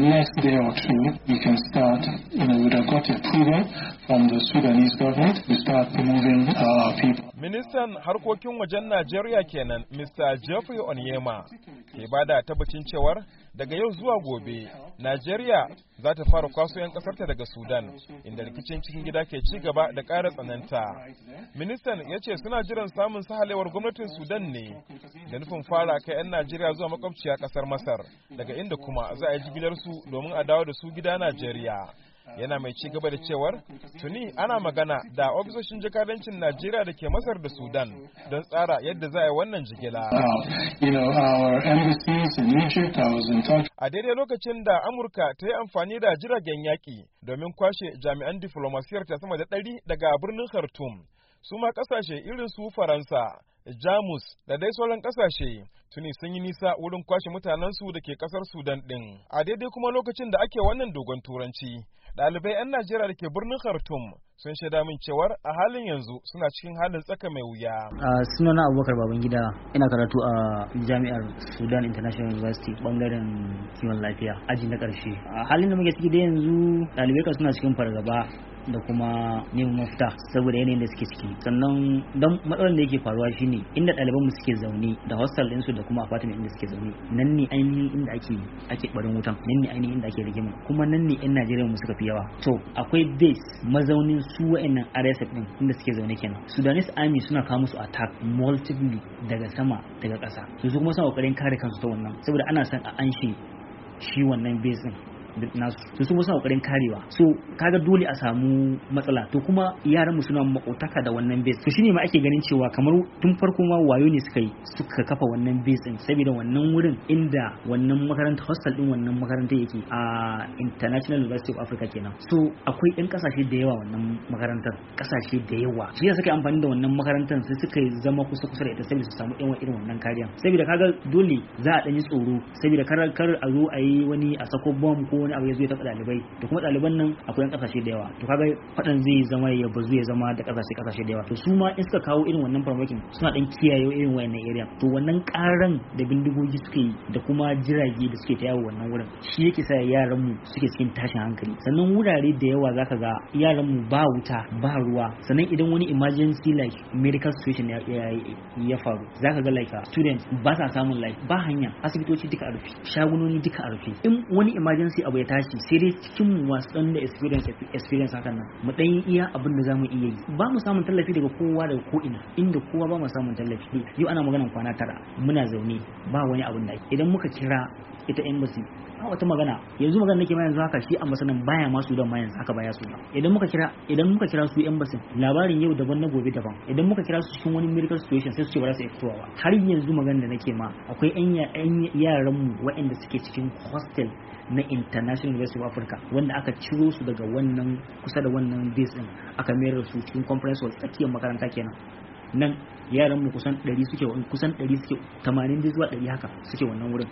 next day or two, we can start, we would have got approval from the Sudanese government to start moving our people. Ministan harkokin wajen Najeriya kenan, Mr. Geoffrey Onyema, ke bada tabbacin cewar daga yau zuwa gobe, Najeriya za ta fara kwaso 'yan kasarta daga Sudan, inda rikicin cikin gida ke ci gaba da ƙara tsananta. Ministan ya ce suna jiran samun sahalewar gwamnatin Sudan ne, da nufin fara kai 'yan Najeriya zuwa makwabciya ƙasar Masar, daga inda kuma za a yi jigilar su domin a dawo da su gida Najeriya. Yana mai ci gaba da cewar tuni ana magana da ofisoshin jakadancin Najeriya da ke Masar da Sudan don tsara yadda za a yi wannan jigila. A daidai lokacin da Amurka ta yi amfani da jiragen yaƙi domin kwashe jami'an diflomasiyar ta sama da 100 daga birnin Khartoum, su ma ƙasashe irin su Faransa, Jamus da dai sauran ƙasashe tuni sun yi nisa wurin kwashe mutanensu da ke ƙasar Sudan ɗin. A daidai kuma lokacin da ake wannan dogon turanci, ɗalibai 'yan Najeriya da ke birnin Khartoum sun shaida min cewar a halin yanzu suna cikin halin tsaka mai wuya. Sunana Abubakar Babangida, ina karatu a Jami'ar Sudan International University bangaren kiwon lafiya aji na ƙarshe. A halin da muke ciki da yanzu ɗalibai suna cikin fargaba da kuma neman mafita saboda yanayin da suke ciki. Sannan don matsalar da yake faruwa shine inda ɗalibanmu suke zaune da hostel ɗinsu da kuma apartment inda suke zaune, nan ne ainihin inda ake barin wutan, nan ne ainihin inda ake rigima, kuma nan ne 'yan Najeriya mu suka fi yawa. To akwai base mazaunin su wa'annan RSF din inda suke zaune kenan. Sudanese army suna kawo musu attack multiple daga sama daga ƙasa. Su kuma suna kokarin kare kansu ta wannan saboda ana son a anshe shi wannan base din nasu, su suna kokarin karewa, so kaga dole a samu matsala. To kuma yaran mu suna makotaka da wannan base, to shine ma ake ganin cewa kamar tun farko ma wayo ne suka kafa wannan base din saboda wannan wurin inda wannan makaranta hostel din wannan makaranta yake a International University of Africa kenan. So akwai ɗan kasashe da yawa wannan makarantar, kasashe da yawa shi ne suka amfani da wannan makarantar sai suka zama kusa da ita saboda su samu irin wannan kariya, saboda kaga dole za a ɗan yi tsoro saboda kar a zo a yi wani a sako bomb ko wani abu ya zo ya taɓa ɗalibai, to kuma ɗaliban nan akwai ƙasashe da yawa, to kaga faɗan zai zama ya bazu ya zama da ƙasashe da yawa. To su ma in suka kawo irin wannan farmakin suna ɗan kiyaye irin wayannan area, to wannan ƙaran da bindigogi suke yi da kuma jirage da suke ta yawo wannan wurin shi yake sa yaran mu suke cikin tashin hankali. Sannan wurare da yawa zaka ga yaran mu ba wuta ba ruwa, sannan idan wani emergency like medical situation ya faru zaka ga like students ba sa samun like ba hanya, asibitoci duka a rufe, shagunoni duka a rufe. In wani emergency abu ya tashi sai dai cikin mu masu da experience hakan nan mu dan iya abin da zamu iya yi. Ba mu samun tallafi daga kowa daga ko ina, inda kowa ba mu samun tallafi. Yau ana maganan kwana 9 muna zaune ba wani abin da idan muka kira ita embassy ba wata magana. Yanzu magana nake ma yanzu haka shi ambassador baya ma Sudan ma yanzu haka baya Sudan. Idan muka kira su embassy labarin yau daban na gobe daban. Idan muka kira su cikin wani medical situation sai su ce ba za su fitowa ba. Har yanzu magana da nake ma akwai yaran mu waɗanda suke cikin hostel na International University of Africa wanda aka ciro su daga wannan kusa da wannan base din aka mayar da su cikin conference hall tsakiyar makaranta kenan. Nan yaran mu kusan 100 suke 80 zuwa 100 haka suke wannan wurin.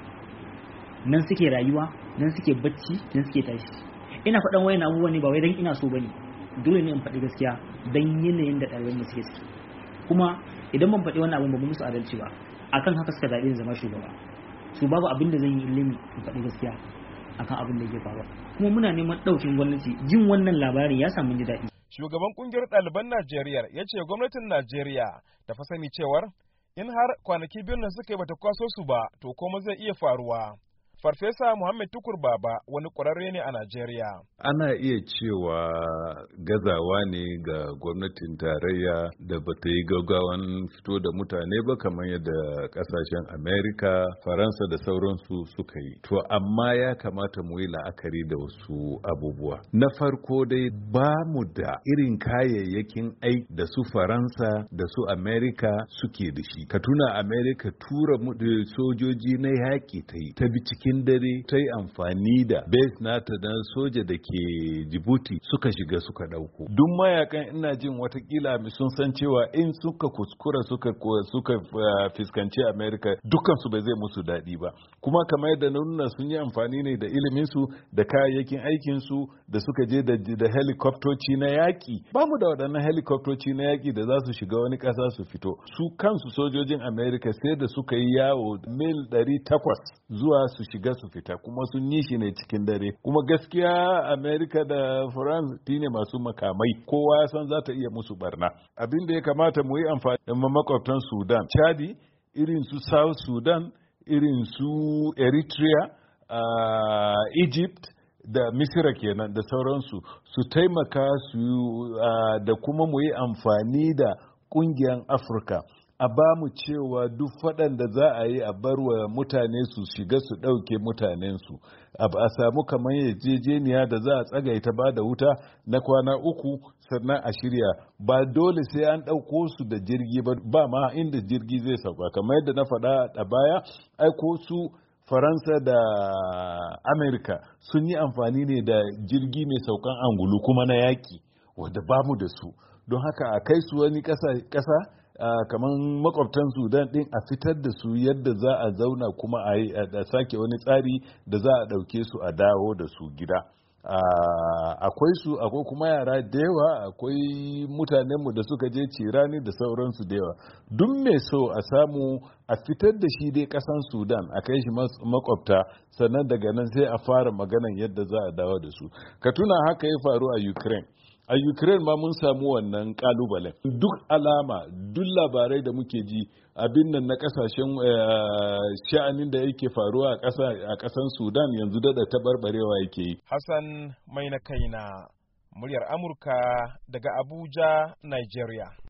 Nan suke rayuwa, nan suke bacci, nan suke tashi. Ina faɗan wayan abubuwa ne ba wai dan ina so bane, dole ne in faɗi gaskiya dan yanayin da ɗaliban mu suke ciki. Kuma idan ban faɗi wannan abun ba mu musu adalci ba, akan haka suka zaɓi zama shugaba. Su babu abin da zan yi ilimi in faɗi gaskiya akan abin da yake faruwa. Kuma muna neman ɗaukin gwamnati, jin wannan labarin ya samu ji daɗi. Shugaban kungiyar ɗaliban Najeriya ya ce gwamnatin Najeriya ta fa sani cewar in har kwanaki biyun nan suka yi bata kwaso su ba to komai zai iya faruwa. Farfesa Muhammad Tukur Baba wani ƙwararre ne a Najeriya. Ana iya cewa gazawa ne ga gwamnatin tarayya da bata yi gaggawan fito da mutane ba kamar yadda ƙasashen Amerika, Faransa da sauransu suka yi. To amma ya kamata mu yi la'akari da wasu abubuwa. Na farko dai ba mu da irin kayayyakin aiki da su Faransa da su Amerika suke da shi. Ka tuna Amerika tura sojoji na yaƙi ta bi cikin dare ta yi amfani da base nata na soja da ke Djibouti suka shiga suka ɗauko. Duk mayakan ina jin watakila sun san cewa in suka kuskura suka fuskanci Amerika dukansu bai zai musu daɗi ba. Kuma kamar yadda na nuna sun yi amfani ne da iliminsu da kayayyakin aikinsu da suka je da helikoptoci na yaƙi. Ba mu da waɗannan helikoptoci na yaƙi da za su shiga wani ƙasa su fito. Su kansu sojojin Amerika sai da suka yi yawo mil 800 zuwa su shiga shiga su fita, kuma sun yi shi ne cikin dare. Kuma gaskiya Amerika da France ne masu makamai, kowa ya san za ta iya musu barna. Abin da ya kamata mu yi amfani da makwabtan Sudan, Chadi, irin su South Sudan, irin su Eritrea, Egypt da Misira kenan da sauransu, su taimaka su da kuma mu yi amfani da ƙungiyar Afirka. A ba mu cewa duk faɗan da za a yi a bar wa mutane su shiga su ɗauke mutanensu, a samu kamar yarjejeniya da za a tsagaita ba da wuta na kwana 3 sannan a shirya. Ba dole sai an ɗauko su da jirgi ba ma inda jirgi zai sauka, kamar yadda na faɗa a baya, aiko su Faransa da Amerika sun yi amfani ne da jirgi mai saukan angulu kuma na yaƙi, wadda ba mu da su. Don haka a kai su wani ƙasa kamar makwabtan Sudan ɗin, a fitar da su yadda za a zauna kuma a sake wani tsari da za a ɗauke su a dawo da su gida. Akwai kuma yara da yawa, akwai mutanenmu da suka je cirani da sauransu da yawa. Duk mai so a samu a fitar da shi dai ƙasan Sudan, a kai shi makwabta, sannan daga nan sai a fara maganan yadda za a dawo da su. Ka tuna haka ya faru a Ukraine. A Ukraine ma mun samu wannan kalubalen. Duk alama, duk labarai da muke ji, abin nan na kasashen sha'anin da yake faruwa a ƙasan Sudan yanzu da taɓarɓarewa yake yi. Hassan mai na kaina, muryar Amurka daga Abuja, Nigeria.